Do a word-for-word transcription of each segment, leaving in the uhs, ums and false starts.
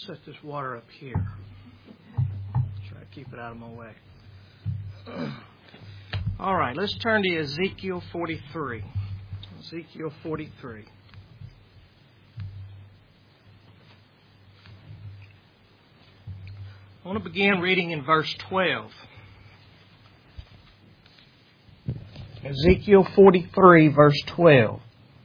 set this water up here. Try to keep it out of my way. All right, let's turn to Ezekiel forty-three. Ezekiel forty-three. I want to begin reading in verse twelve. Ezekiel forty-three, verse twelve.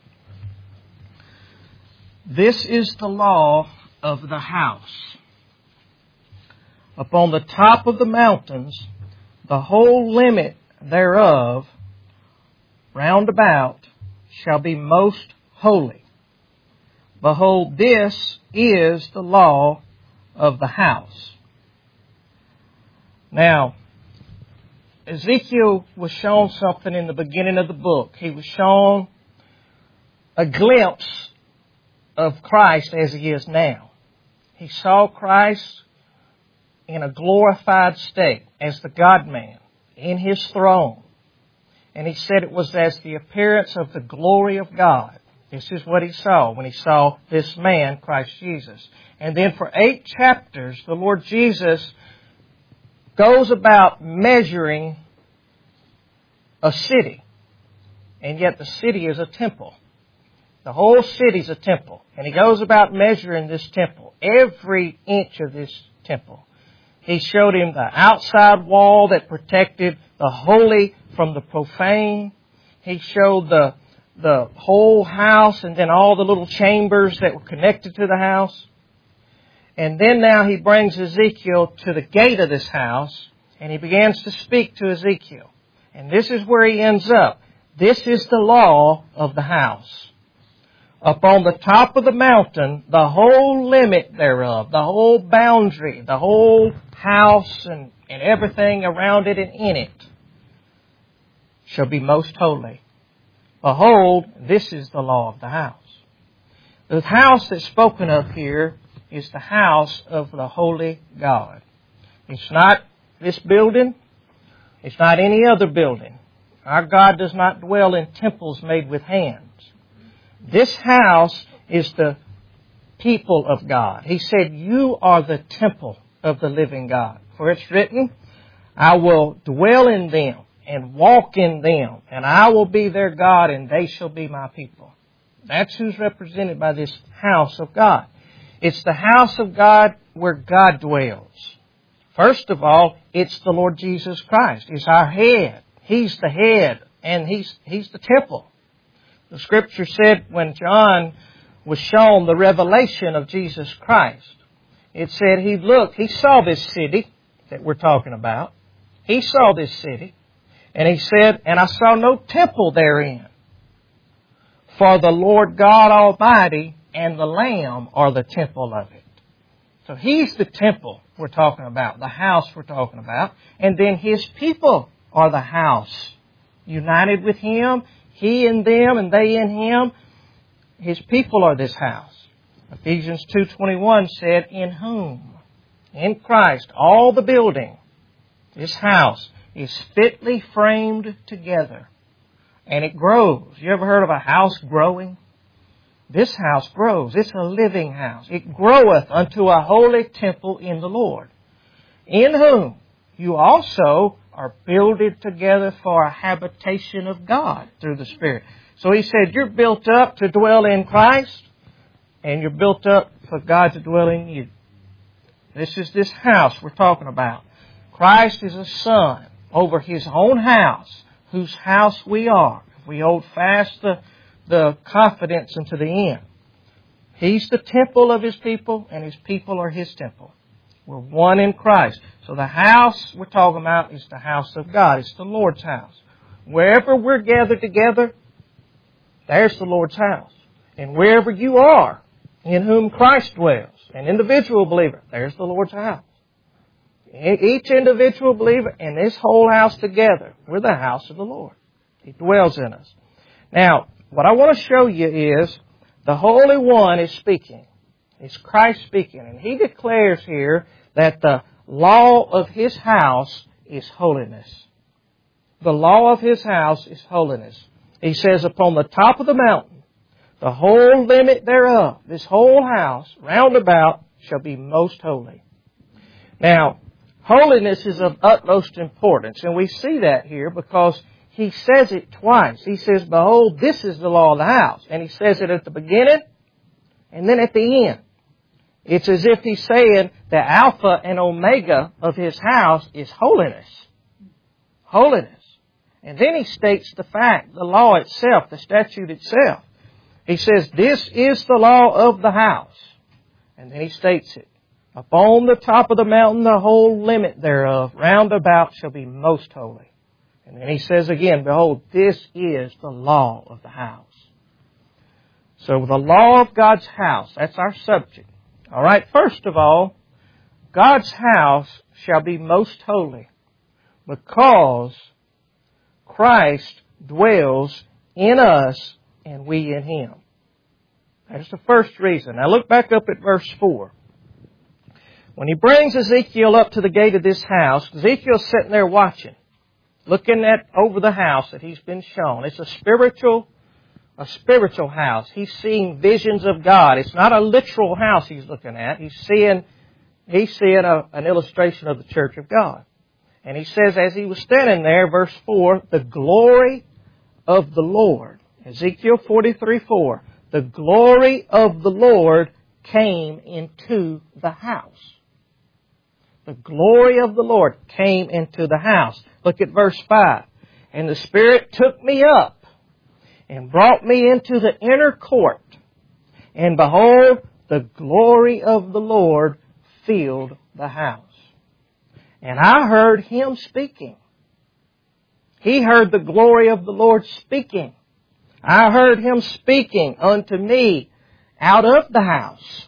This is the law of the house. Upon the top of the mountains, the whole limit thereof, round about, shall be most holy. Behold, this is the law of the house. Now, Ezekiel was shown something in the beginning of the book. He was shown a glimpse of Christ as He is now. He saw Christ in a glorified state as the God-man in His throne. And he said it was as the appearance of the glory of God. This is what he saw when he saw this man, Christ Jesus. And then for eight chapters, the Lord Jesus goes about measuring a city. And yet the city is a temple. The whole city is a temple. And He goes about measuring this temple, every inch of this temple. He showed him the outside wall that protected the holy from the profane. He showed the, the whole house and then all the little chambers that were connected to the house. And then now He brings Ezekiel to the gate of this house and He begins to speak to Ezekiel. And this is where he ends up. This is the law of the house. Upon the top of the mountain, the whole limit thereof, the whole boundary, the whole house and, and everything around it and in it shall be most holy. Behold, this is the law of the house. The house that's spoken of here is the house of the holy God. It's not this building. It's not any other building. Our God does not dwell in temples made with hands. This house is the people of God. He said, you are the temple of the living God. For it's written, I will dwell in them and walk in them, and I will be their God, and they shall be my people. That's who's represented by this house of God. It's the house of God where God dwells. First of all, it's the Lord Jesus Christ. He's our head. He's the head, and He's, he's the temple. The Scripture said when John was shown the revelation of Jesus Christ, it said he looked, he saw this city that we're talking about. He saw this city. And he said, and I saw no temple therein. For the Lord God Almighty and the Lamb are the temple of it. So He's the temple we're talking about, the house we're talking about. And then His people are the house. United with Him, He in them and they in Him. His people are this house. Ephesians two twenty-one said, in whom, in Christ, all the building, this house, is fitly framed together. And it grows. You ever heard of a house growing? This house grows. It's a living house. It groweth unto a holy temple in the Lord, in whom you also are builded together for a habitation of God through the Spirit. So he said, you're built up to dwell in Christ, and you're built up for God to dwell in you. This is this house we're talking about. Christ is a son over His own house, whose house we are. If we hold fast the, the confidence unto the end. He's the temple of His people, and His people are His temple. We're one in Christ. So the house we're talking about is the house of God. It's the Lord's house. Wherever we're gathered together, there's the Lord's house. And wherever you are, in whom Christ dwells, an individual believer, there's the Lord's house. Each individual believer and this whole house together, we're the house of the Lord. He dwells in us. Now, what I want to show you is the Holy One is speaking. It's Christ speaking. And He declares here that the law of His house is holiness. The law of His house is holiness. He says, upon the top of the mountain, the whole limit thereof, this whole house, round about, shall be most holy. Now, holiness is of utmost importance, and we see that here because He says it twice. He says, behold, this is the law of the house. And He says it at the beginning and then at the end. It's as if He's saying the Alpha and Omega of His house is holiness. Holiness. And then He states the fact, the law itself, the statute itself. He says, this is the law of the house. And then He states it. Upon the top of the mountain, the whole limit thereof, round about, shall be most holy. And then He says again, behold, this is the law of the house. So the law of God's house, that's our subject. All right, first of all, God's house shall be most holy because Christ dwells in us and we in Him. That's the first reason. Now look back up at verse four. When He brings Ezekiel up to the gate of this house, Ezekiel's sitting there watching, looking at over the house that he's been shown. It's a spiritual, a spiritual house. He's seeing visions of God. It's not a literal house he's looking at. He's seeing, he's seeing a, an illustration of the church of God. And he says, as he was standing there, verse four, the glory of the Lord. Ezekiel forty-three four. The glory of the Lord came into the house. The glory of the Lord came into the house. Look at verse five. And the Spirit took me up and brought me into the inner court. And behold, the glory of the Lord filled the house. And I heard Him speaking. He heard the glory of the Lord speaking. I heard Him speaking unto me out of the house.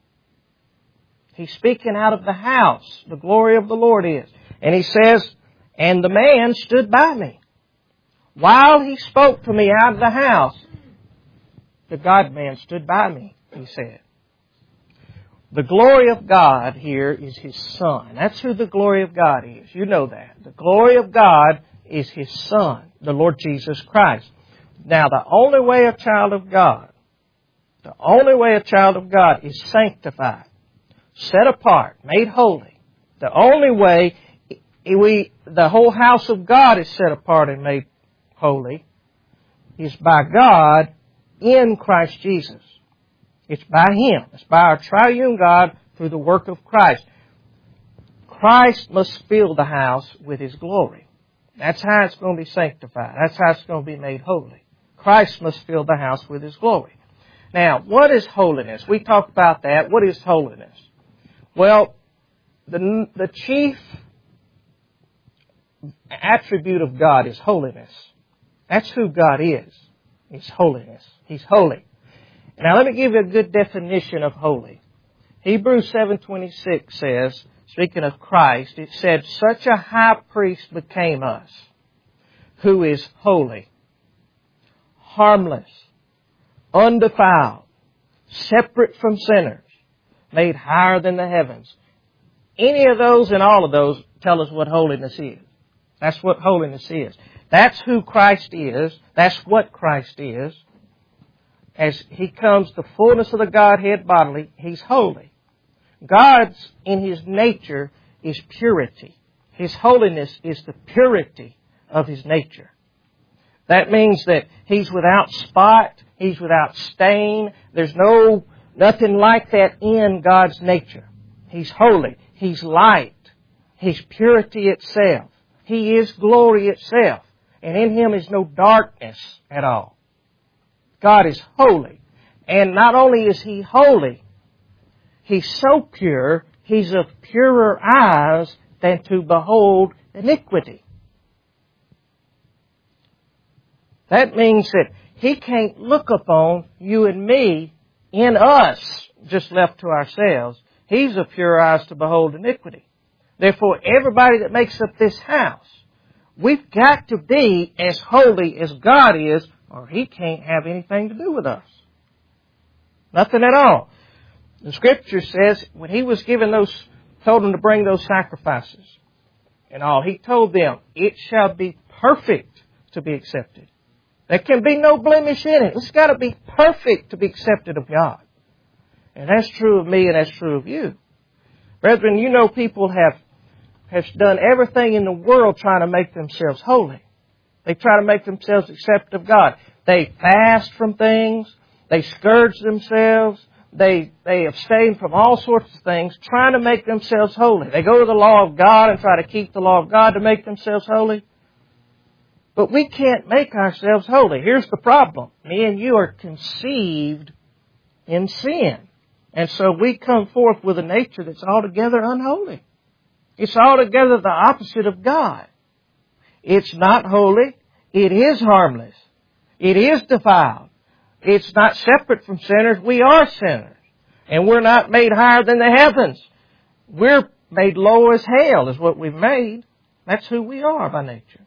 He's speaking out of the house. The glory of the Lord is. And He says, and the man stood by me. While he spoke to me out of the house, the God-man stood by me, He said. The glory of God here is His Son. That's who the glory of God is. You know that. The glory of God is His Son, the Lord Jesus Christ. Now, the only way a child of God, the only way a child of God is sanctified, set apart, made holy. The only way we, the whole house of God is set apart and made holy is by God in Christ Jesus. It's by Him. It's by our triune God through the work of Christ. Christ must fill the house with His glory. That's how it's going to be sanctified. That's how it's going to be made holy. Christ must fill the house with His glory. Now, what is holiness? We talked about that. What is holiness? Well, the, the chief attribute of God is holiness. That's who God is. It's holiness. He's holy. Now let me give you a good definition of holy. Hebrews seven twenty-six says, speaking of Christ, it said, such a high priest became us, who is holy, harmless, undefiled, separate from sinners, made higher than the heavens. Any of those and all of those tell us what holiness is. That's what holiness is. That's who Christ is. That's what Christ is. As He comes to fullness of the Godhead bodily, He's holy. God's, in His nature, is purity. His holiness is the purity of His nature. That means that He's without spot. He's without stain. There's no, nothing like that in God's nature. He's holy. He's light. He's purity itself. He is glory itself. And in Him is no darkness at all. God is holy. And not only is He holy, He's so pure, He's of purer eyes than to behold iniquity. That means that He can't look upon you and me in us, just left to ourselves. He's of pure eyes to behold iniquity. Therefore, everybody that makes up this house, we've got to be as holy as God is, or He can't have anything to do with us. Nothing at all. The Scripture says, when He was given those, told them to bring those sacrifices and all, He told them, it shall be perfect to be accepted. There can be no blemish in it. It's got to be perfect to be accepted of God. And that's true of me and that's true of you. Brethren, you know people have, have done everything in the world trying to make themselves holy. They try to make themselves accepted of God. They fast from things. They scourge themselves. They, they abstain from all sorts of things, trying to make themselves holy. They go to the law of God and try to keep the law of God to make themselves holy. But we can't make ourselves holy. Here's the problem. Me and you are conceived in sin. And so we come forth with a nature that's altogether unholy. It's altogether the opposite of God. It's not holy. It is harmless. It is defiled. It's not separate from sinners. We are sinners. And we're not made higher than the heavens. We're made low as hell is what we've made. That's who we are by nature.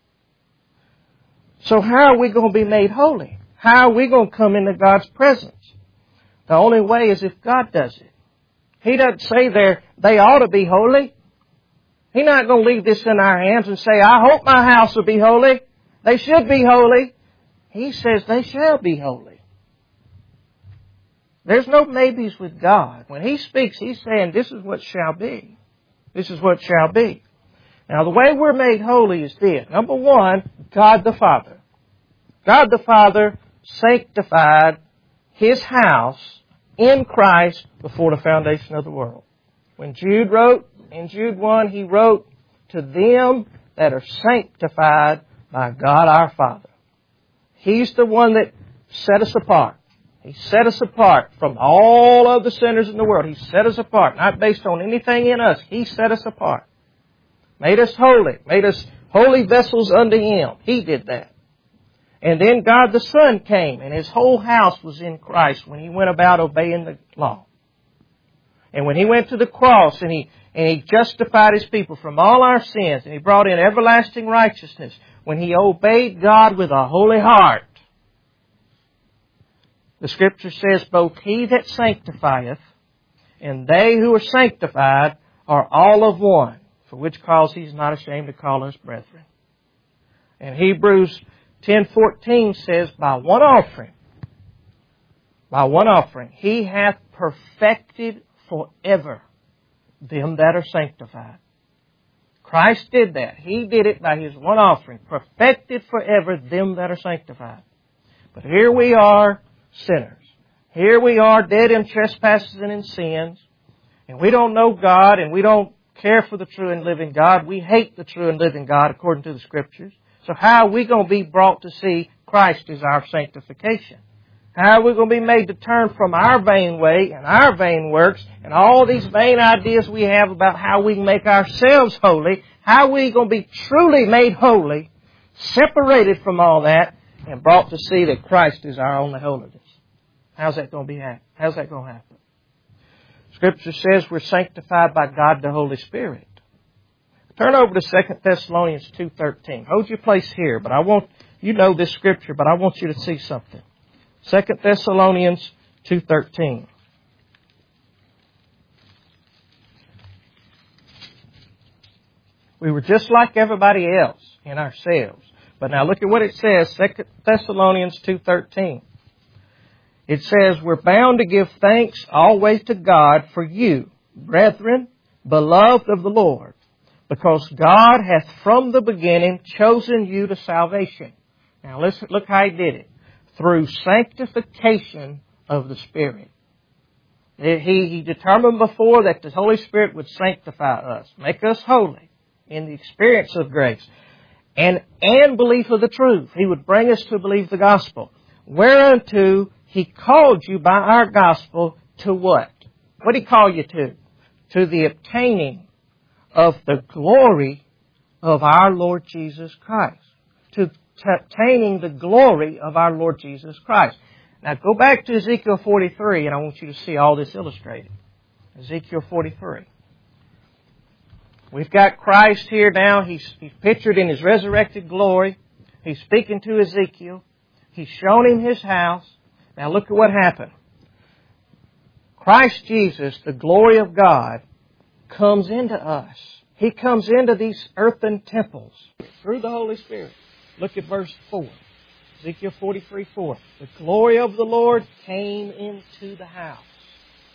So how are we going to be made holy? How are we going to come into God's presence? The only way is if God does it. He doesn't say there, they ought to be holy. He's not going to leave this in our hands and say, I hope my house will be holy. They should be holy. He says they shall be holy. There's no maybes with God. When He speaks, He's saying this is what shall be. This is what shall be. Now the way we're made holy is this. Number one, God the Father. God the Father sanctified His house in Christ before the foundation of the world. When Jude wrote, in Jude one, he wrote, to them that are sanctified by God our Father. He's the one that set us apart. He set us apart from all of the sinners in the world. He set us apart, not based on anything in us. He set us apart. Made us holy. Made us holy vessels unto Him. He did that. And then God the Son came, and His whole house was in Christ when He went about obeying the law. And when He went to the cross and He, and He justified His people from all our sins, and He brought in everlasting righteousness, when He obeyed God with a holy heart, the Scripture says, both He that sanctifieth and they who are sanctified are all of one, for which cause He's not ashamed to call us brethren. And Hebrews ten fourteen says, by one offering, by one offering, He hath perfected forever them that are sanctified. Christ did that. He did it by His one offering. Perfected forever them that are sanctified. But here we are, sinners. Here we are, dead in trespasses and in sins. And we don't know God, and we don't care for the true and living God. We hate the true and living God according to the Scriptures. So how are we going to be brought to see Christ as our sanctification? How are we going to be made to turn from our vain way and our vain works and all these vain ideas we have about how we can make ourselves holy? How are we going to be truly made holy, separated from all that, and brought to see that Christ is our only holiness? How's that going to be happen? How's that going to happen? Scripture says we're sanctified by God the Holy Spirit. Turn over to Second Thessalonians two thirteen. Hold your place here, but I want, you know this Scripture, but I want you to see something. Second Thessalonians two thirteen. We were just like everybody else in ourselves. But now look at what it says, Second Thessalonians two thirteen. It says, we're bound to give thanks always to God for you, brethren, beloved of the Lord, because God hath from the beginning chosen you to salvation. Now listen, look how He did it. Through sanctification of the Spirit. He, he determined before that the Holy Spirit would sanctify us, make us holy in the experience of grace, and, and belief of the truth. He would bring us to believe the gospel. Whereunto He called you by our gospel to what? What did He call you to? To the obtaining of the glory of our Lord Jesus Christ. To obtaining the glory of our Lord Jesus Christ. Now go back to Ezekiel forty-three, and I want you to see all this illustrated. Ezekiel forty-three. We've got Christ here now. He's, he's pictured in His resurrected glory. He's speaking to Ezekiel. He's shown him His house. Now look at what happened. Christ Jesus, the glory of God, comes into us. He comes into these earthen temples through the Holy Spirit. Look at verse four. Ezekiel forty-three four. The glory of the Lord came into the house.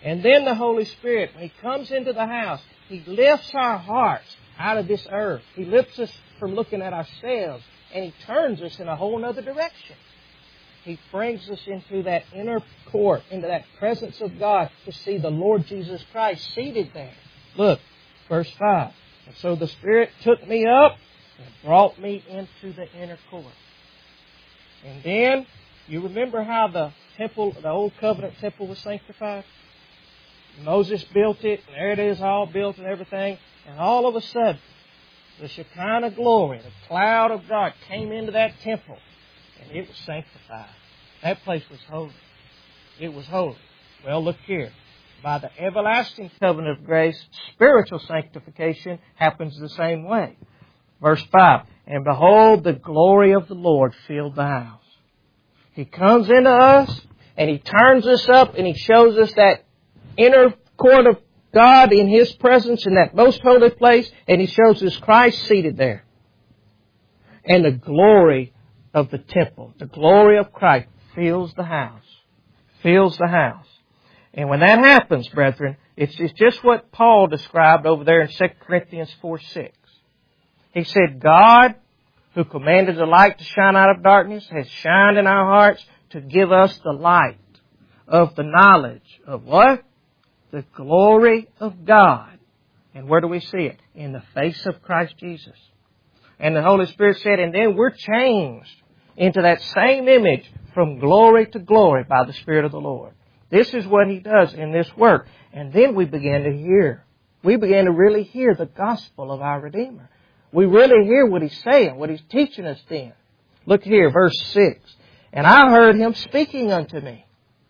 And then the Holy Spirit, when He comes into the house, He lifts our hearts out of this earth. He lifts us from looking at ourselves, and He turns us in a whole other direction. He brings us into that inner court, into that presence of God, to see the Lord Jesus Christ seated there. Look, verse five. And so the Spirit took me up and brought me into the inner court. And then, you remember how the temple, the Old Covenant temple was sanctified? Moses built it, and there it is all built and everything. And all of a sudden, the Shekinah glory, the cloud of God came into that temple. And it was sanctified. That place was holy. It was holy. Well, look here. By the everlasting covenant of grace, spiritual sanctification happens the same way. Verse five. And behold, the glory of the Lord filled the house. He comes into us, and He turns us up, and He shows us that inner court of God in His presence in that most holy place, and He shows us Christ seated there. And the glory of the temple, the glory of Christ, fills the house. Fills the house. And when that happens, brethren, it's just what Paul described over there in Second Corinthians four six. He said, God, who commanded the light to shine out of darkness, has shined in our hearts to give us the light of the knowledge of what? The glory of God. And where do we see it? In the face of Christ Jesus. And the Holy Spirit said, and then we're changed into that same image from glory to glory by the Spirit of the Lord. This is what He does in this work. And then we begin to hear. We begin to really hear the gospel of our Redeemer. We really hear what He's saying, what He's teaching us then. Look here, verse six. And I heard Him speaking unto me.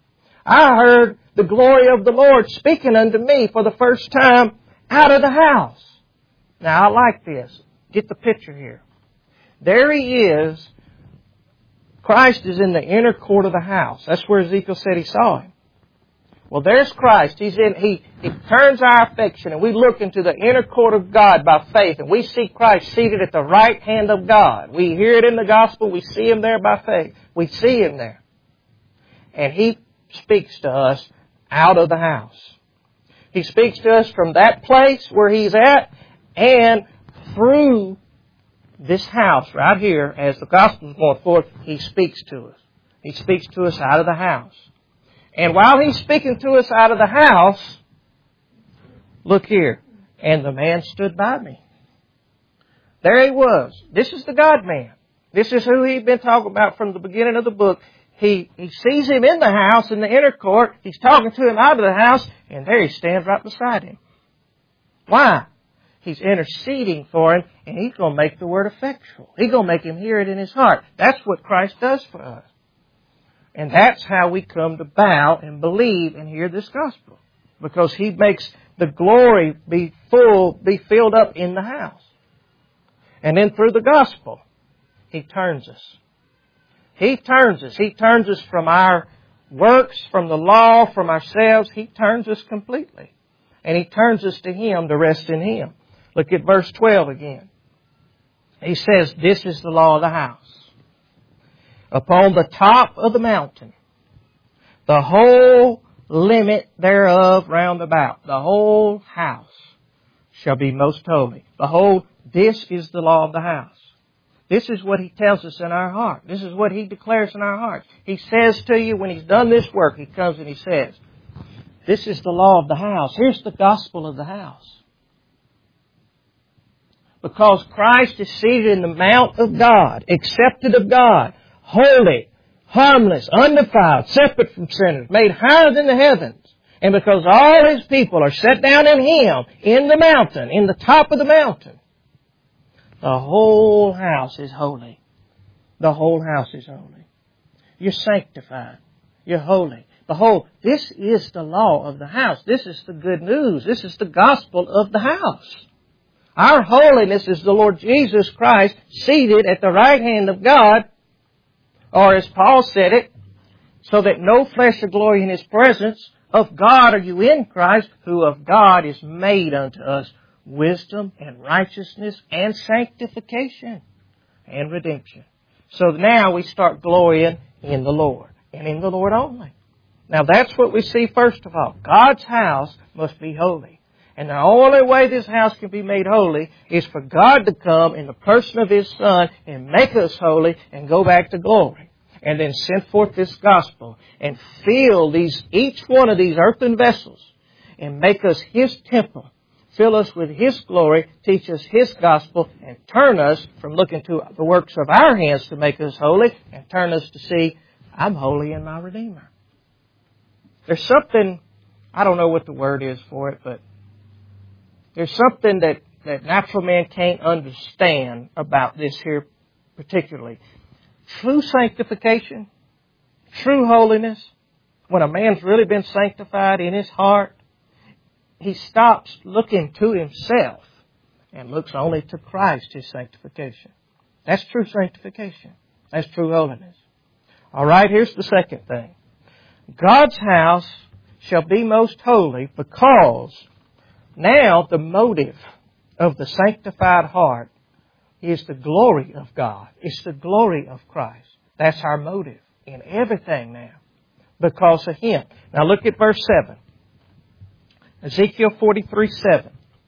I heard the glory of the Lord speaking unto me for the first time out of the house. Now, I like this. Get the picture here. There He is. Christ is in the inner court of the house. That's where Ezekiel said he saw Him. Well, there's Christ. He's in, he, he turns our affection, and we look into the inner court of God by faith, and we see Christ seated at the right hand of God. We hear it in the gospel. We see Him there by faith. We see Him there. And He speaks to us out of the house. He speaks to us from that place where He's at and through this house right here, as the gospel is going forth, He speaks to us. He speaks to us out of the house. And while He's speaking to us out of the house, look here. And the man stood by me. There he was. This is the God-man. This is who He'd been talking about from the beginning of the book. He, he sees Him in the house, in the inner court. He's talking to Him out of the house, and there He stands right beside Him. Why? He's interceding for him, and He's going to make the word effectual. He's going to make him hear it in his heart. That's what Christ does for us. And that's how we come to bow and believe and hear this gospel. Because He makes the glory be full, be filled up in the house. And then through the gospel, He turns us. He turns us. He turns us from our works, from the law, from ourselves. He turns us completely. And He turns us to Him to rest in Him. Look at verse twelve again. He says, this is the law of the house. Upon the top of the mountain, the whole limit thereof round about, the whole house shall be most holy. Behold, this is the law of the house. This is what He tells us in our heart. This is what He declares in our hearts. He says to you, when He's done this work, He comes and He says, this is the law of the house. Here's the gospel of the house. Because Christ is seated in the mount of God, accepted of God, holy, harmless, undefiled, separate from sinners, made higher than the heavens. And because all His people are set down in Him, in the mountain, in the top of the mountain, the whole house is holy. The whole house is holy. You're sanctified. You're holy. Behold, this is the law of the house. This is the good news. This is the gospel of the house. Our holiness is the Lord Jesus Christ seated at the right hand of God, or as Paul said it, so that no flesh shall glory in His presence. Of God are you in Christ, who of God is made unto us wisdom and righteousness and sanctification and redemption. So now we start glorying in the Lord, and in the Lord only. Now that's what we see first of all. God's house must be holy. And the only way this house can be made holy is for God to come in the person of His Son and make us holy and go back to glory. And then send forth this gospel and fill these, each one of these earthen vessels and make us His temple. Fill us with His glory, teach us His gospel, and turn us from looking to the works of our hands to make us holy, and turn us to see, I'm holy in my Redeemer. There's something, I don't know what the word is for it, but there's something that, that natural man can't understand about this here particularly. True sanctification, true holiness, when a man's really been sanctified in his heart, he stops looking to himself and looks only to Christ, His sanctification. That's true sanctification. That's true holiness. All right, here's the second thing. God's house shall be most holy because now the motive of the sanctified heart is the glory of God. It's the glory of Christ. That's our motive in everything now because of Him. Now look at verse seven. Ezekiel forty-three seven.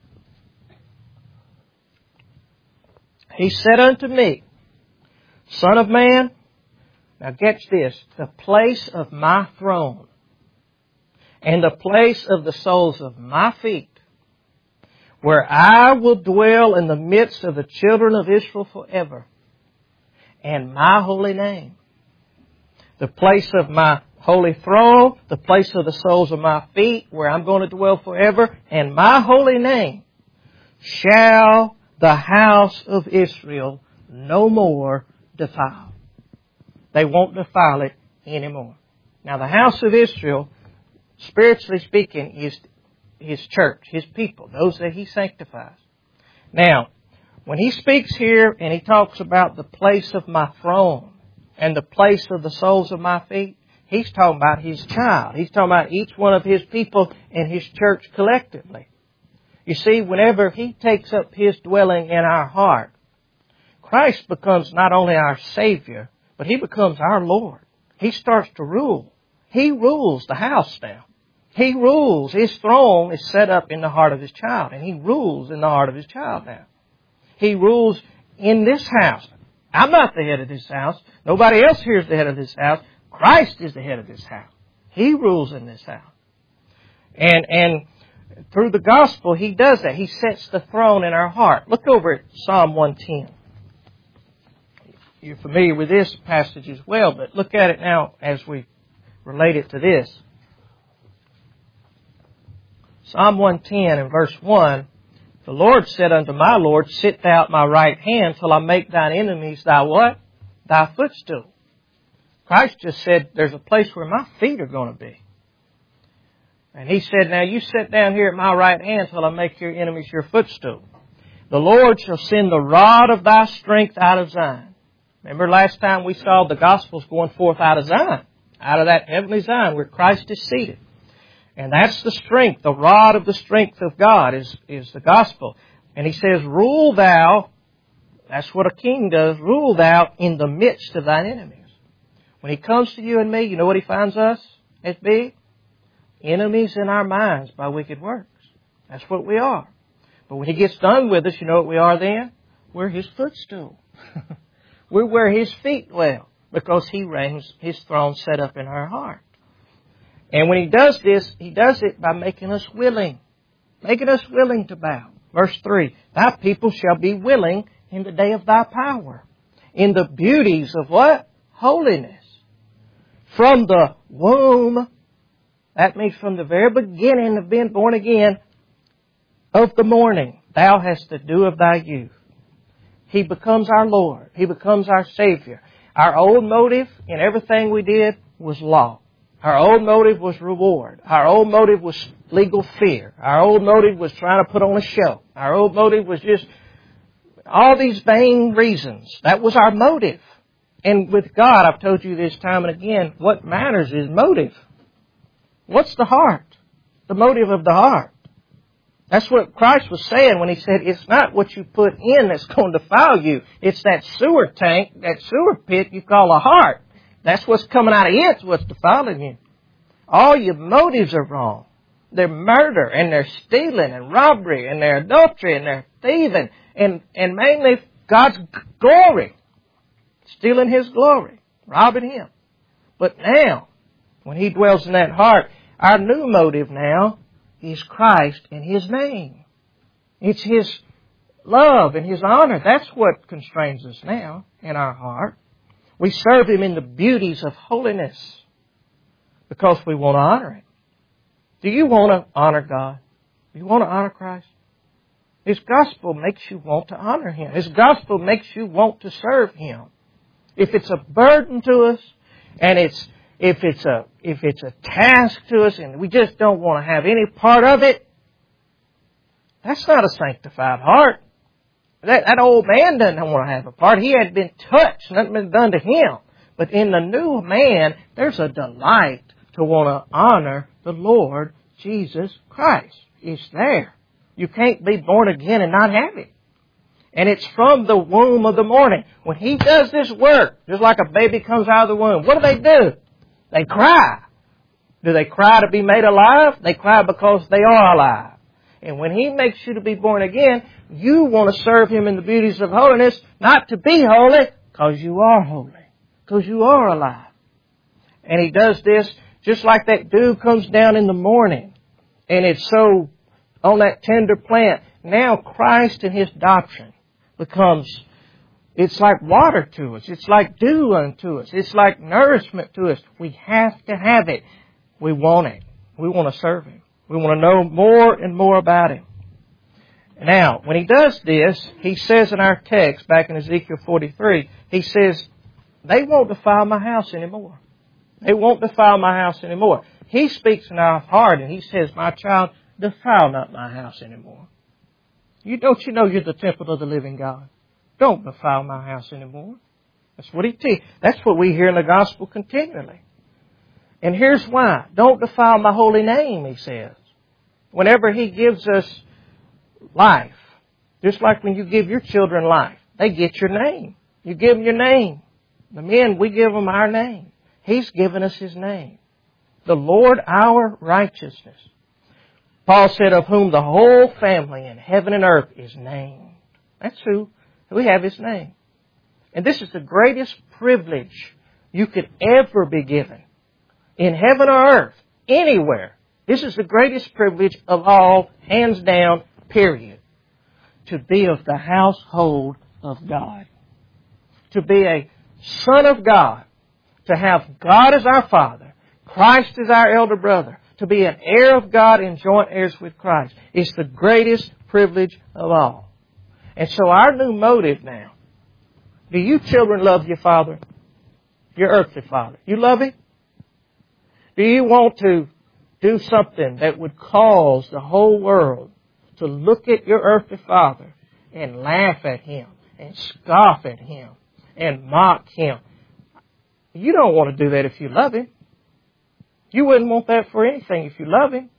He said unto me, Son of man, now catch this, the place of my throne and the place of the soles of my feet, where I will dwell in the midst of the children of Israel forever, and my holy name. The place of my holy throne, the place of the soles of my feet, where I'm going to dwell forever, and my holy name shall the house of Israel no more defile. They won't defile it anymore. Now the house of Israel, spiritually speaking, is His church, His people, those that He sanctifies. Now, when He speaks here and He talks about the place of my throne and the place of the soles of my feet, He's talking about His child. He's talking about each one of His people and His church collectively. You see, whenever He takes up His dwelling in our heart, Christ becomes not only our Savior, but He becomes our Lord. He starts to rule. He rules the house now. He rules. His throne is set up in the heart of His child, and He rules in the heart of His child now. He rules in this house. I'm not the head of this house. Nobody else here is the head of this house. Christ is the head of this house. He rules in this house. And, and through the gospel, He does that. He sets the throne in our heart. Look over at Psalm one ten. You're familiar with this passage as well, but look at it now as we relate it to this. Psalm one ten and verse one, the Lord said unto my Lord, Sit thou at my right hand till I make thine enemies thy what? Thy footstool. Christ just said, there's a place where my feet are going to be. And He said, now you sit down here at my right hand till I make your enemies your footstool. The Lord shall send the rod of thy strength out of Zion. Remember last time we saw the Gospels going forth out of Zion, out of that heavenly Zion where Christ is seated. And that's the strength, the rod of the strength of God is, is the gospel. And He says, rule thou, that's what a king does, rule thou in the midst of thine enemies. When He comes to you and me, you know what He finds us as being? Enemies in our minds by wicked works. That's what we are. But when He gets done with us, you know what we are then? We're His footstool. We're where His feet dwell because He reigns, His throne set up in our heart. And when He does this, He does it by making us willing. Making us willing to bow. Verse three, Thy people shall be willing in the day of Thy power. In the beauties of what? Holiness. From the womb, that means from the very beginning of being born again, of the morning, Thou hast the dew of Thy youth. He becomes our Lord. He becomes our Savior. Our old motive in everything we did was law. Our old motive was reward. Our old motive was legal fear. Our old motive was trying to put on a show. Our old motive was just all these vain reasons. That was our motive. And with God, I've told you this time and again, what matters is motive. What's the heart? The motive of the heart. That's what Christ was saying when He said, it's not what you put in that's going to defile you. It's that sewer tank, that sewer pit you call a heart. That's what's coming out of it's what's defiling you. All your motives are wrong. They're murder, and they're stealing, and robbery, and they're adultery, and they're thieving, and, and mainly God's glory. Stealing His glory. Robbing Him. But now, when He dwells in that heart, our new motive now is Christ and His name. It's His love and His honor. That's what constrains us now in our heart. We serve Him in the beauties of holiness because we want to honor Him. Do you want to honor God? Do you want to honor Christ? His gospel makes you want to honor Him. His gospel makes you want to serve Him. If it's a burden to us, and it's if it's a if it's a task to us, and we just don't want to have any part of it, that's not a sanctified heart. That, that old man doesn't want to have a part. He had been touched, nothing been done to him. But in the new man, there's a delight to want to honor the Lord Jesus Christ. It's there. You can't be born again and not have it. And it's from the womb of the morning. When He does this work, just like a baby comes out of the womb, what do they do? They cry. Do they cry to be made alive? They cry because they are alive. And when He makes you to be born again, you want to serve Him in the beauties of holiness, not to be holy, because you are holy, because you are alive. And He does this just like that dew comes down in the morning, and it's so on that tender plant. Now Christ and His doctrine becomes, it's like water to us. It's like dew unto us. It's like nourishment to us. We have to have it. We want it. We want to serve Him. We want to know more and more about Him. Now, when He does this, He says in our text, back in Ezekiel forty-three, He says, they won't defile my house anymore. They won't defile my house anymore. He speaks in our heart and He says, my child, defile not my house anymore. You don't you know you're the temple of the living God? Don't defile my house anymore. That's what He teaches. That's what we hear in the gospel continually. And here's why. Don't defile my holy name, He says. Whenever He gives us life, just like when you give your children life, they get your name. You give them your name. The men, we give them our name. He's given us His name. The Lord our righteousness. Paul said, of whom the whole family in heaven and earth is named. That's who. We have His name. And this is the greatest privilege you could ever be given. In heaven or earth, anywhere. This is the greatest privilege of all, hands down, period. To be of the household of God. To be a son of God. To have God as our Father. Christ as our elder brother. To be an heir of God and joint heirs with Christ. It's the greatest privilege of all. And so our new motive now. Do you children love your father? Your earthly father. You love Him? Do you want to do something that would cause the whole world to look at your earthly father and laugh at him and scoff at him and mock him? You don't want to do that if you love Him. You wouldn't want that for anything if you love Him.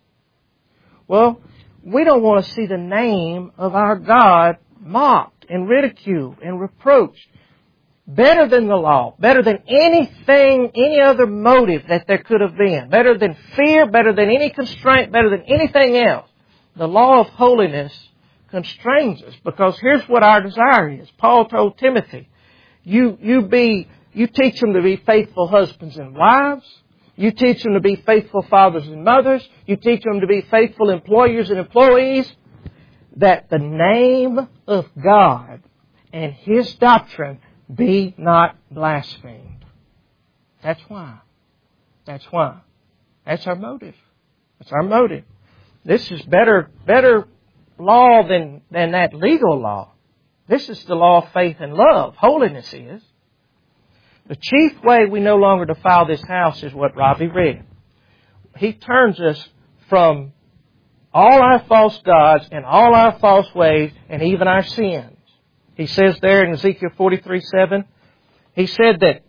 Well, we don't want to see the name of our God mocked and ridiculed and reproached. Better than the law, better than anything, any other motive that there could have been, better than fear, better than any constraint, better than anything else. The law of holiness constrains us, because here's what our desire is. Paul told Timothy, you, you be, you teach them to be faithful husbands and wives. You teach them to be faithful fathers and mothers. You teach them to be faithful employers and employees. That the name of God and His doctrine be not blasphemed. That's why. That's why. That's our motive. That's our motive. This is better, better law than, than that legal law. This is the law of faith and love. Holiness is. The chief way we no longer defile this house is what Robbie read. He turns us from all our false gods and all our false ways and even our sins. He says there in Ezekiel forty-three seven, He said that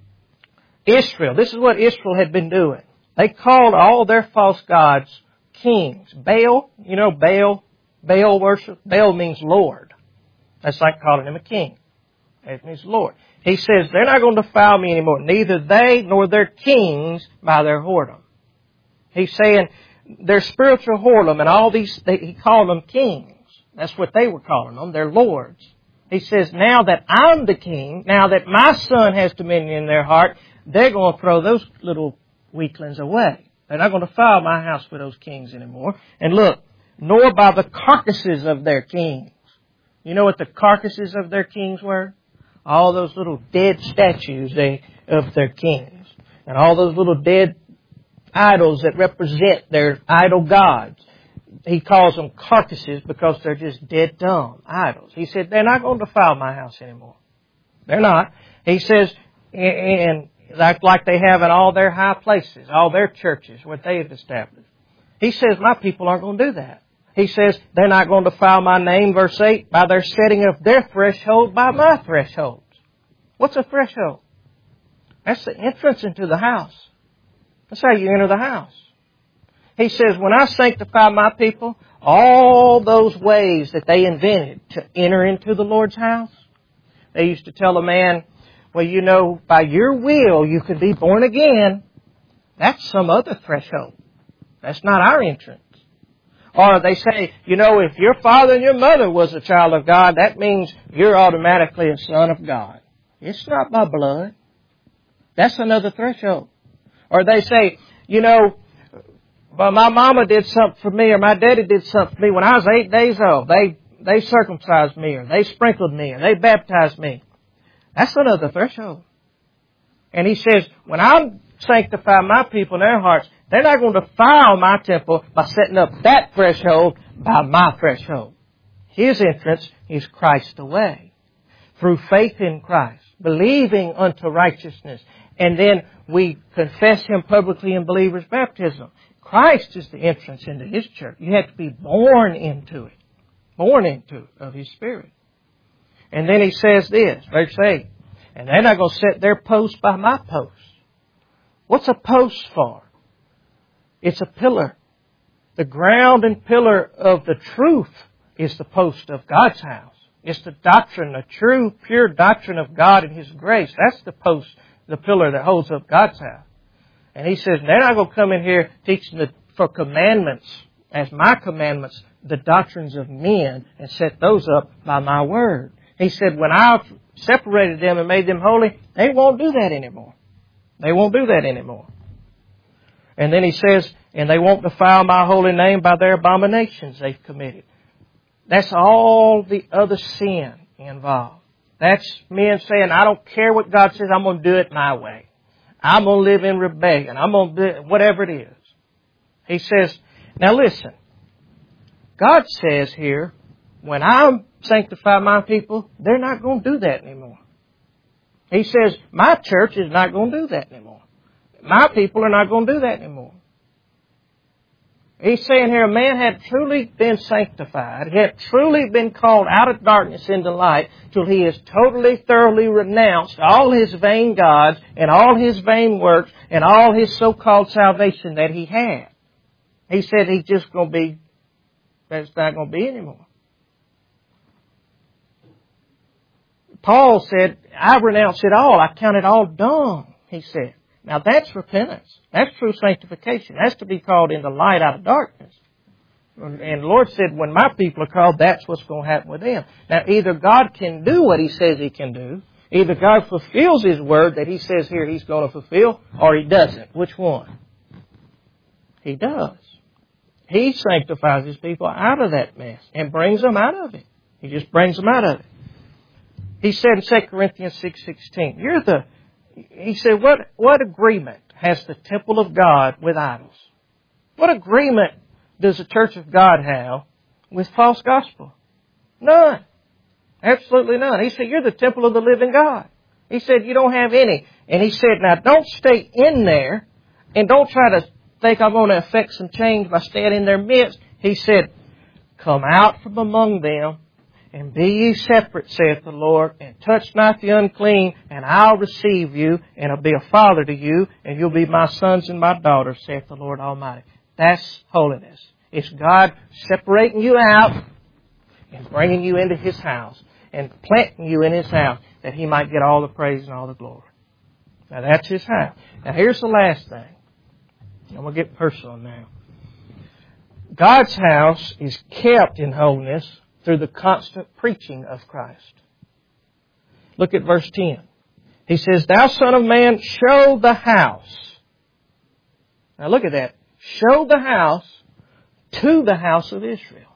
Israel, this is what Israel had been doing. They called all their false gods kings. Baal, you know Baal, Baal worship. Baal means Lord. That's like calling him a king. It means Lord. He says, they're not going to defile me anymore. Neither they nor their kings by their whoredom. He's saying they're spiritual whoredom, and all these, they, he called them kings. That's what they were calling them. They're lords. He says, now that I'm the king, now that my Son has dominion in their heart, they're going to throw those little weaklings away. They're not going to defile my house with those kings anymore. And look, nor by the carcasses of their kings. You know what the carcasses of their kings were? All those little dead statues they, of their kings. And all those little dead idols that represent their idol gods. He calls them carcasses because they're just dead dumb idols. He said, they're not going to defile my house anymore. They're not. He says, and like, like they have in all their high places, all their churches, what they have established. He says, my people aren't going to do that. He says, they're not going to defile my name, verse eight, by their setting of their threshold by my thresholds. What's a threshold? That's the entrance into the house. That's how you enter the house. He says, when I sanctify my people, all those ways that they invented to enter into the Lord's house, they used to tell a man, well, you know, by your will you could be born again. That's some other threshold. That's not our entrance. Or they say, you know, if your father and your mother was a child of God, that means you're automatically a son of God. It's not by blood. That's another threshold. Or they say, you know, well, my mama did something for me, or my daddy did something for me when I was eight days old. They they circumcised me, or they sprinkled me, or they baptized me. That's another threshold. And he says, when I sanctify my people in their hearts, they're not going to defile my temple by setting up that threshold by my threshold. His entrance is Christ the way. Through faith in Christ, believing unto righteousness, and then we confess Him publicly in believer's baptism. Christ is the entrance into His church. You have to be born into it. Born into it of His Spirit. And then He says this, verse eight, and they're not going to set their post by my post. What's a post for? It's a pillar. The ground and pillar of the truth is the post of God's house. It's the doctrine, the true, pure doctrine of God and His grace. That's the post, the pillar that holds up God's house. And He says, they're not going to come in here teaching the, for commandments, as my commandments, the doctrines of men, and set those up by my word. He said, when I've separated them and made them holy, they won't do that anymore. They won't do that anymore. And then He says, and they won't defile my holy name by their abominations they've committed. That's all the other sin involved. That's men saying, I don't care what God says, I'm going to do it my way. I'm going to live in rebellion. I'm going to do it, whatever it is. He says, now listen, God says here, when I sanctify my people, they're not going to do that anymore. He says, my church is not going to do that anymore. My people are not going to do that anymore. He's saying here, a man had truly been sanctified, he had truly been called out of darkness into light, till he has totally, thoroughly renounced all his vain gods and all his vain works and all his so-called salvation that he had. He said he's just going to be, that's not going to be anymore. Paul said, I renounce it all. I count it all dung, he said. Now that's repentance. That's true sanctification. That's to be called into light out of darkness. And the Lord said, when my people are called, that's what's going to happen with them. Now either God can do what He says He can do, either God fulfills His word that He says here He's going to fulfill, or He doesn't. Which one? He does. He sanctifies His people out of that mess and brings them out of it. He just brings them out of it. He said in Second Corinthians six sixteen, you're the, he said, what, what agreement has the temple of God with idols? What agreement does the church of God have with false gospel? None. Absolutely none. He said, you're the temple of the living God. He said, you don't have any. And He said, now don't stay in there and don't try to think I'm going to effect some change by staying in their midst. He said, come out from among them, and be ye separate, saith the Lord, and touch not the unclean, and I'll receive you, and I'll be a father to you, and you'll be my sons and my daughters, saith the Lord Almighty. That's holiness. It's God separating you out and bringing you into His house and planting you in His house that He might get all the praise and all the glory. Now that's His house. Now here's the last thing. I'm going to get personal now. God's house is kept in wholeness through the constant preaching of Christ. Look at verse ten. He says, Thou son of man, show the house. Now look at that. Show the house to the house of Israel.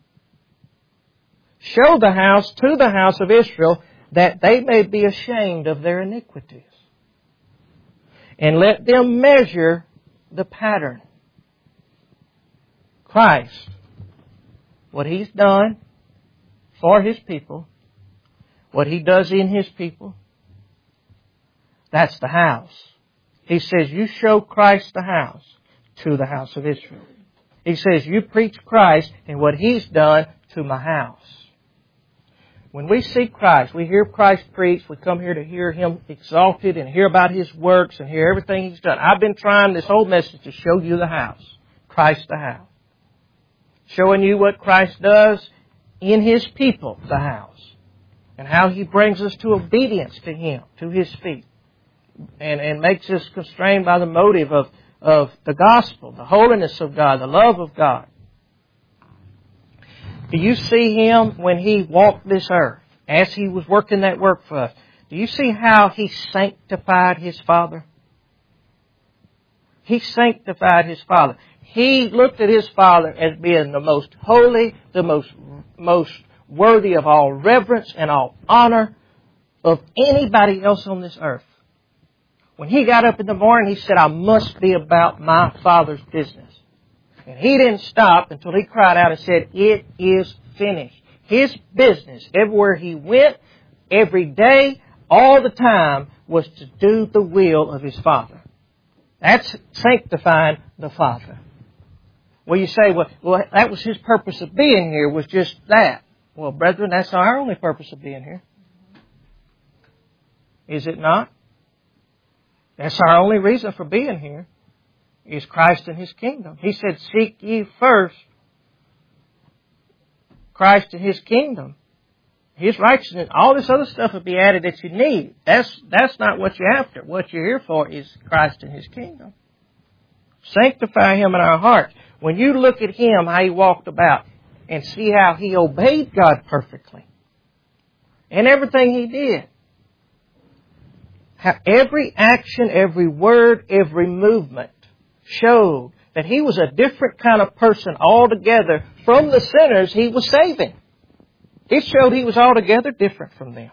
Show the house to the house of Israel, that they may be ashamed of their iniquities. And let them measure the pattern. Christ, what He's done for His people, what He does in His people, that's the house. He says, you show Christ the house to the house of Israel. He says, you preach Christ and what He's done to my house. When we see Christ, we hear Christ preached, we come here to hear Him exalted and hear about His works and hear everything He's done. I've been trying this whole message to show you the house. Christ the house. Showing you what Christ does in His people, the house. And how He brings us to obedience to Him, to His feet. And, and makes us constrained by the motive of, of the gospel, the holiness of God, the love of God. Do you see Him when He walked this earth, as He was working that work for us? Do you see how He sanctified His Father? He sanctified His Father. He looked at His Father as being the most holy, the most, most worthy of all reverence and all honor of anybody else on this earth. When He got up in the morning, He said, I must be about my Father's business. And He didn't stop until He cried out and said, it is finished. His business, everywhere He went, every day, all the time, was to do the will of His Father. That's sanctifying the Father. Well, you say, well, well, that was His purpose of being here, was just that. Well, brethren, that's our only purpose of being here. Is it not? That's our only reason for being here, is Christ and His kingdom. He said, seek ye first Christ and His kingdom. His righteousness, all this other stuff will be added that you need. That's, that's not what you're after. What you're here for is Christ and His kingdom. Sanctify Him in our hearts. When you look at Him, how He walked about, and see how He obeyed God perfectly, and everything He did, how every action, every word, every movement showed that He was a different kind of person altogether from the sinners He was saving. It showed He was altogether different from them.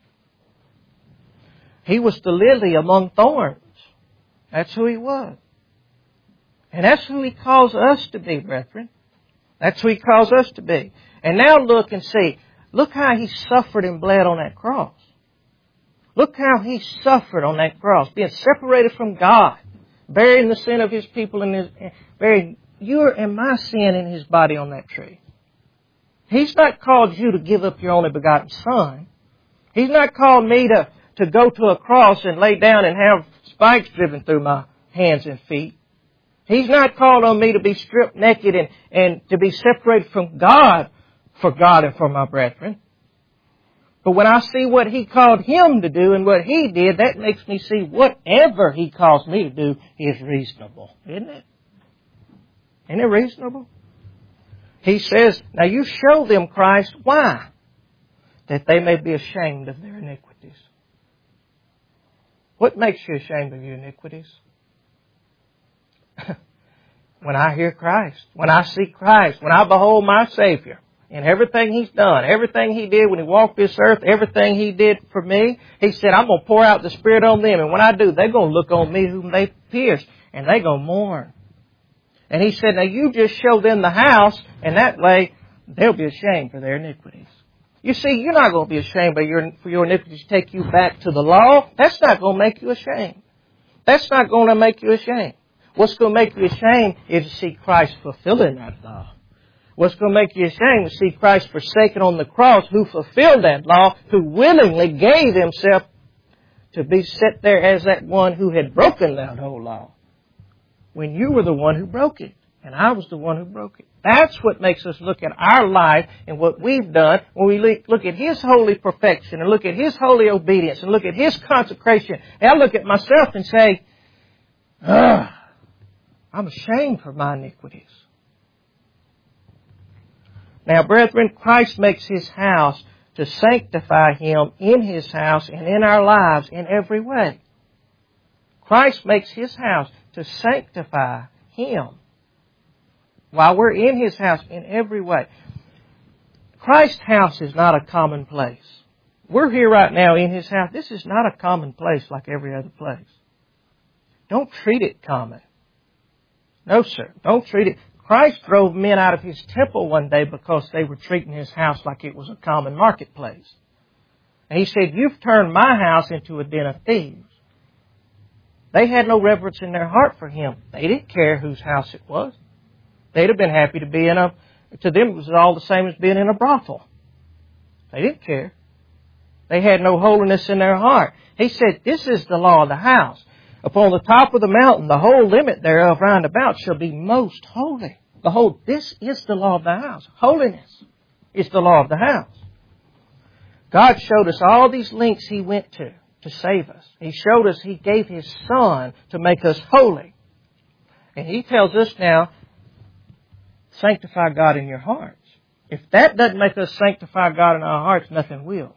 He was the lily among thorns. That's who He was. And that's who He calls us to be, brethren. That's who He calls us to be. And now look and see. Look how He suffered and bled on that cross. Look how He suffered on that cross, being separated from God, bearing the sin of His people and His, bearing your and my sin in His body on that tree. He's not called you to give up your only begotten Son. He's not called me to, to go to a cross and lay down and have spikes driven through my hands and feet. He's not called on me to be stripped naked and, and to be separated from God for God and for my brethren. But when I see what He called Him to do and what He did, that makes me see whatever He calls me to do is reasonable. Isn't it? Isn't it reasonable? He says, now you show them Christ. Why? That they may be ashamed of their iniquities. What makes you ashamed of your iniquities? When I hear Christ, when I see Christ, when I behold my Savior and everything He's done, everything He did when He walked this earth, everything He did for me, He said, I'm going to pour out the Spirit on them. And when I do, they're going to look on me whom they pierced, and they're going to mourn. And He said, now you just show them the house, and that way they'll be ashamed for their iniquities. You see, you're not going to be ashamed by your, for your iniquities to take you back to the law. That's not going to make you ashamed. That's not going to make you ashamed. What's going to make you ashamed is to see Christ fulfilling that law. What's going to make you ashamed is to see Christ forsaken on the cross, who fulfilled that law, who willingly gave Himself to be set there as that one who had broken that whole law, when you were the one who broke it, and I was the one who broke it. That's what makes us look at our life and what we've done when we look at His holy perfection and look at His holy obedience and look at His consecration. And I look at myself and say, ah, I'm ashamed for my iniquities. Now, brethren, Christ makes His house to sanctify Him in His house and in our lives in every way. Christ makes His house to sanctify Him while we're in His house in every way. Christ's house is not a common place. We're here right now in His house. This is not a common place like every other place. Don't treat it common. No, sir. Don't treat it. Christ drove men out of His temple one day because they were treating His house like it was a common marketplace. And He said, you've turned my house into a den of thieves. They had no reverence in their heart for Him. They didn't care whose house it was. They'd have been happy to be in a, to them it was all the same as being in a brothel. They didn't care. They had no holiness in their heart. He said, this is the law of the house. Upon the top of the mountain, the whole limit thereof round about shall be most holy. Behold, this is the law of the house. Holiness is the law of the house. God showed us all these lengths He went to to save us. He showed us He gave His Son to make us holy. And He tells us now, sanctify God in your hearts. If that doesn't make us sanctify God in our hearts, nothing will.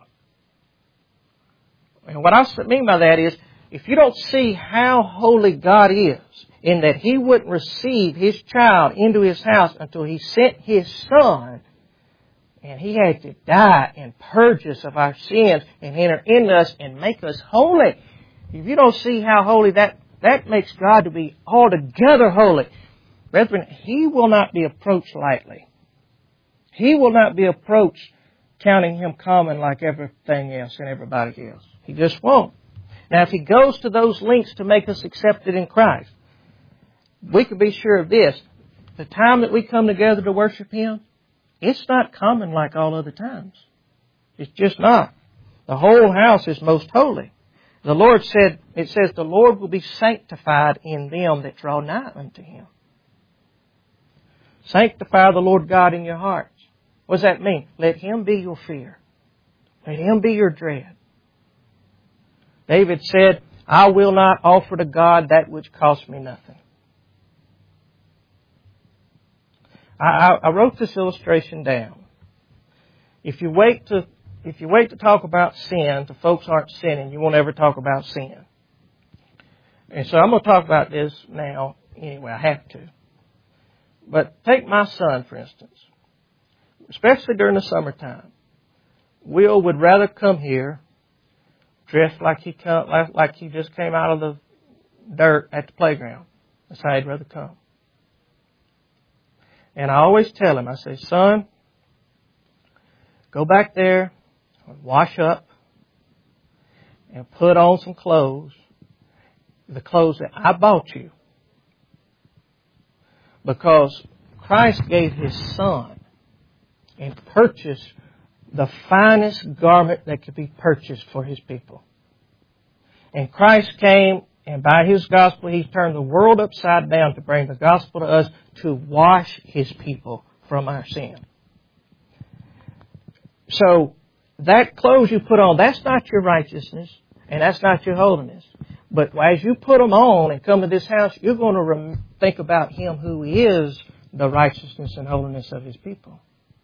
And what I mean by that is, if you don't see how holy God is, in that He wouldn't receive His child into His house until He sent His Son, and He had to die and purge us of our sins and enter in us and make us holy. If you don't see how holy that, that makes God to be altogether holy. Brethren, He will not be approached lightly. He will not be approached counting Him common like everything else and everybody else. He just won't. Now, if He goes to those lengths to make us accepted in Christ, we can be sure of this. The time that we come together to worship Him, it's not common like all other times. It's just not. The whole house is most holy. The Lord said, it says, the Lord will be sanctified in them that draw nigh unto Him. Sanctify the Lord God in your hearts. What does that mean? Let Him be your fear. Let Him be your dread. David said, I will not offer to God that which costs me nothing. I, I wrote this illustration down. If you wait to, if you wait to talk about sin, the folks aren't sinning, you won't ever talk about sin. And so I'm going to talk about this now anyway. I have to. But take my son, for instance. Especially during the summertime. Will would rather come here dressed like he come, like, like he just came out of the dirt at the playground. That's how he'd rather come. And I always tell him, I say, son, go back there, wash up, and put on some clothes, the clothes that I bought you. Because Christ gave His Son and purchased the finest garment that could be purchased for His people. And Christ came, and by His gospel, He turned the world upside down to bring the gospel to us to wash His people from our sin. So, that clothes you put on, that's not your righteousness, and that's not your holiness. But as you put them on and come to this house, you're going to rem- think about Him who is the righteousness and holiness of His people.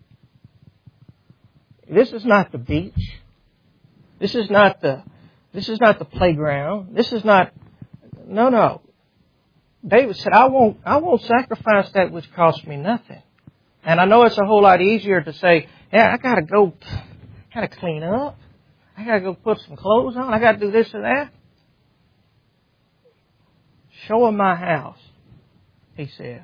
This is not the beach. This is not the, this is not the playground. This is not, no, no. David said, I won't, I won't sacrifice that which costs me nothing. And I know it's a whole lot easier to say, yeah, I gotta go, I gotta clean up. I gotta go put some clothes on. I gotta do this or that. Show Him my house, He said.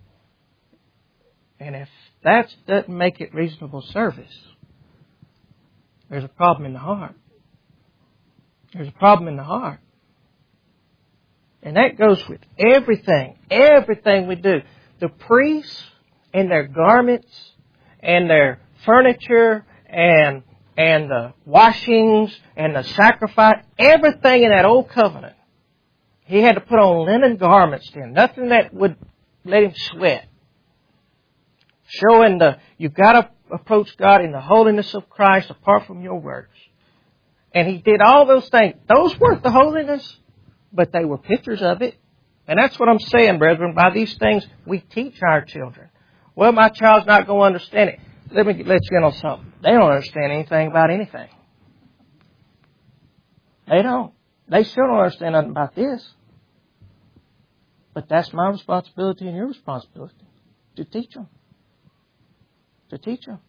And if that doesn't make it reasonable service, there's a problem in the heart. There's a problem in the heart. And that goes with everything, everything we do. The priests and their garments and their furniture and and the washings and the sacrifice, everything in that old covenant. He had to put on linen garments then, nothing that would let him sweat. Showing the, you've got to approach God in the holiness of Christ apart from your works. And He did all those things. Those weren't the holiness, but they were pictures of it. And that's what I'm saying, brethren. By these things, we teach our children. Well, my child's not going to understand it. Let me let you in on something. They don't understand anything about anything. They don't. They sure don't understand nothing about this. But that's my responsibility and your responsibility. To teach them. To teach them.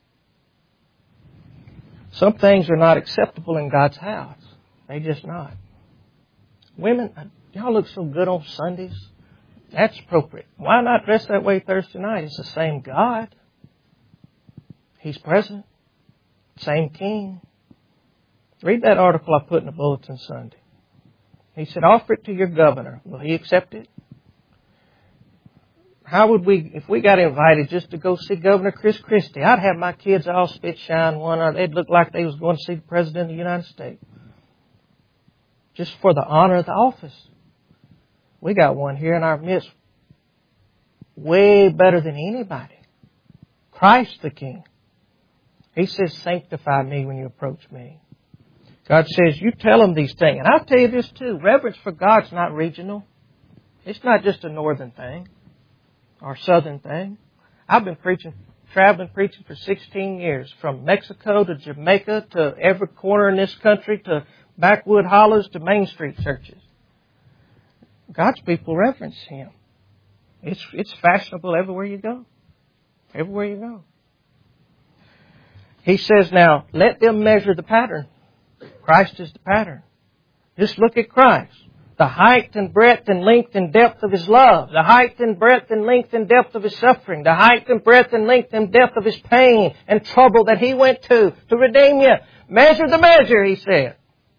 Some things are not acceptable in God's house. They just not. Women, y'all look so good on Sundays. That's appropriate. Why not dress that way Thursday night? It's the same God. He's present. Same King. Read that article I put in the bulletin Sunday. He said, offer it to your governor. Will he accept it? How would we, if we got invited just to go see Governor Chris Christie, I'd have my kids all spit shine one or they'd look like they was going to see the President of the United States. Just for the honor of the office. We got one here in our midst way better than anybody. Christ the King. He says, sanctify me when you approach me. God says, you tell them these things. And I'll tell you this too. Reverence for God's not regional. It's not just a northern thing or southern thing. I've been preaching, traveling preaching for sixteen years. From Mexico to Jamaica to every corner in this country to backwood hollows to Main Street churches. God's people reverence Him. It's, it's fashionable everywhere you go. Everywhere you go. He says now, let them measure the pattern. Christ is the pattern. Just look at Christ. The height and breadth and length and depth of His love. The height and breadth and length and depth of His suffering. The height and breadth and length and depth of His pain and trouble that He went to to redeem you. Measure the measure, He said.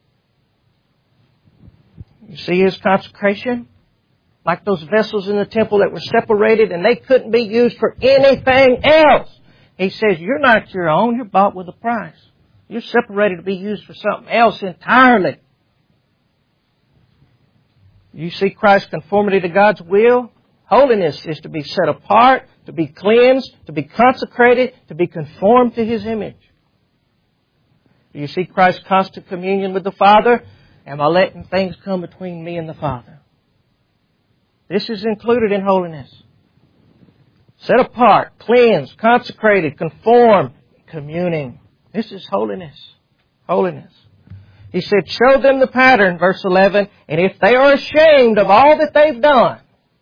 You see His consecration? Like those vessels in the temple that were separated and they couldn't be used for anything else. He says, you're not your own. You're bought with a price. You're separated to be used for something else entirely. You see Christ's conformity to God's will? Holiness is to be set apart, to be cleansed, to be consecrated, to be conformed to His image. Do you see Christ's constant communion with the Father? Am I letting things come between me and the Father? This is included in holiness. Set apart, cleansed, consecrated, conformed, communing. This is holiness. Holiness. He said, show them the pattern, verse eleven, and if they are ashamed of all that they've done,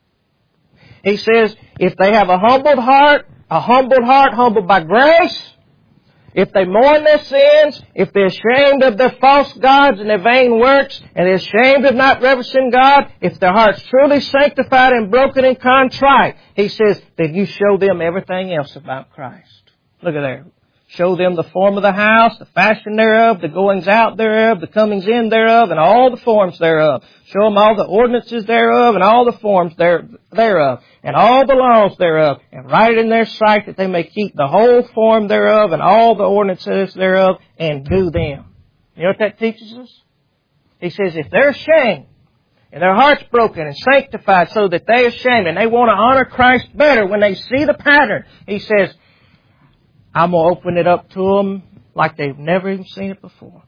He says, if they have a humbled heart, a humbled heart, humbled by grace, if they mourn their sins, if they're ashamed of their false gods and their vain works, and they're ashamed of not reverencing God, if their heart's truly sanctified and broken and contrite, He says, then you show them everything else about Christ. Look at there. Show them the form of the house, the fashion thereof, the goings out thereof, the comings in thereof, and all the forms thereof. Show them all the ordinances thereof, and all the forms there, thereof, and all the laws thereof, and write it in their sight that they may keep the whole form thereof, and all the ordinances thereof, and do them. You know what that teaches us? He says, if they're ashamed, and their heart's broken and sanctified so that they're ashamed, and they want to honor Christ better when they see the pattern, He says, I'm going to open it up to them like they've never even seen it before.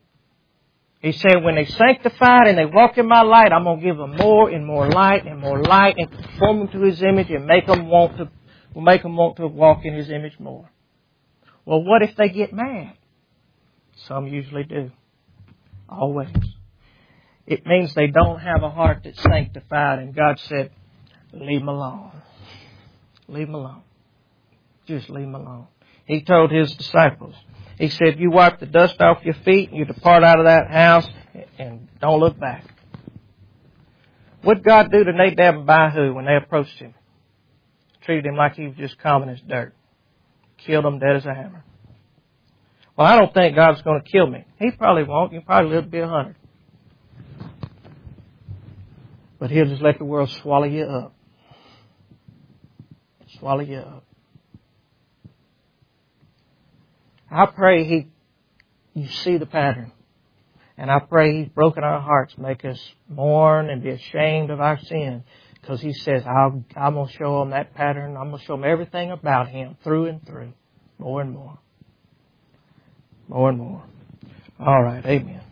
He said, when they sanctified and they walk in my light, I'm going to give them more and more light and more light and conform them to His image and make them want to, will make them want to walk in His image more. Well, what if they get mad? Some usually do. Always. It means they don't have a heart that's sanctified, and God said, leave them alone. Leave them alone. Just leave them alone. He told His disciples, He said, you wipe the dust off your feet and you depart out of that house and don't look back. What did God do to Nadab and Abihu when they approached Him? Treated him like he was just common as dirt. Killed him dead as a hammer. Well, I don't think God's going to kill me. He probably won't. You'll probably live to be a hundred. But He'll just let the world swallow you up. Swallow you up. I pray He, you see the pattern. And I pray He's broken our hearts, make us mourn and be ashamed of our sin. Because He says, I'll, I'm going to show them that pattern. I'm going to show them everything about Him through and through. More and more. More and more. All right. Amen.